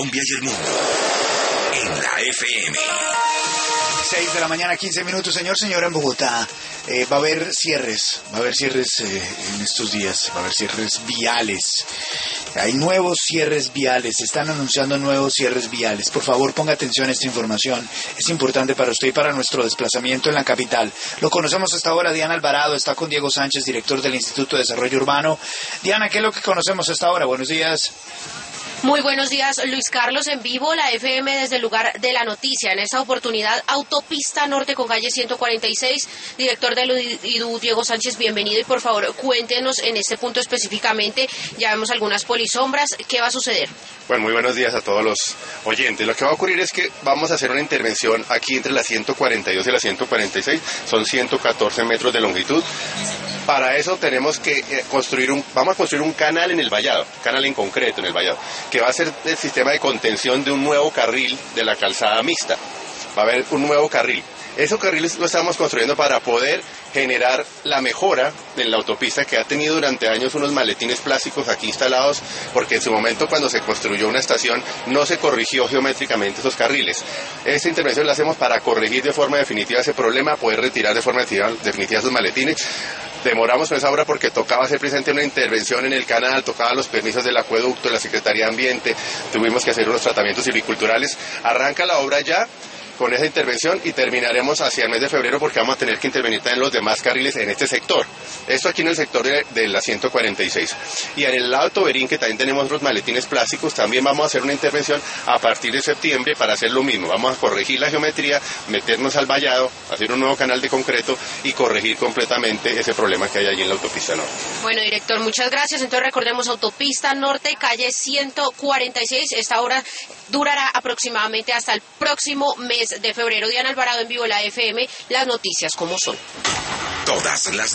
Colombia y el mundo en la FM. 6 de la mañana, 15 minutos. Señora, en Bogotá va a haber cierres en estos días, va a haber cierres viales. Hay nuevos cierres viales, se están anunciando nuevos cierres viales. Por favor, ponga atención a esta información, es importante para usted y para nuestro desplazamiento en la capital. Lo conocemos hasta ahora, Diana Alvarado está con Diego Sánchez, director del Instituto de Desarrollo Urbano. Diana, ¿qué es lo que conocemos hasta ahora? Buenos días. Muy buenos días, Luis Carlos, en vivo, la FM desde el lugar de la noticia. En esta oportunidad, Autopista Norte con calle 146. Director del IDU, Diego Sánchez, bienvenido. Y por favor, cuéntenos en este punto específicamente. Ya vemos algunas polisombras. ¿Qué va a suceder? Bueno, muy buenos días a todos los oyentes. Lo que va a ocurrir es que vamos a hacer una intervención aquí entre la 142 y la 146. Son 114 metros de longitud. Para eso tenemos que vamos a construir un canal en el vallado, canal en concreto en el vallado, que va a ser el sistema de contención de un nuevo carril de la calzada mixta. Va a haber un nuevo carril. Esos carriles lo estamos construyendo para poder generar la mejora en la autopista, que ha tenido durante años unos maletines plásticos aquí instalados, porque en su momento cuando se construyó una estación no se corrigió geométricamente esos carriles. Esta intervención la hacemos para corregir de forma definitiva ese problema, poder retirar de forma definitiva esos maletines. Demoramos con esa obra porque tocaba hacer presente una intervención en el canal, tocaba los permisos del acueducto, de la Secretaría de Ambiente, tuvimos que hacer unos tratamientos silviculturales. Arranca la obra ya con esa intervención y terminaremos hacia el mes de febrero porque vamos a tener que intervenir también en los demás carriles en este sector. Esto aquí en el sector de la 146. Y en el lado de Toberín, que también tenemos los maletines plásticos, también vamos a hacer una intervención a partir de septiembre para hacer lo mismo. Vamos a corregir la geometría, meternos al vallado, hacer un nuevo canal de concreto y corregir completamente ese problema que hay allí en la autopista norte. Bueno, director, muchas gracias. Entonces recordemos, Autopista Norte, calle 146. Esta obra durará aproximadamente hasta el próximo mes de febrero. Diana Alvarado, en vivo, la FM, las noticias como son. Todas las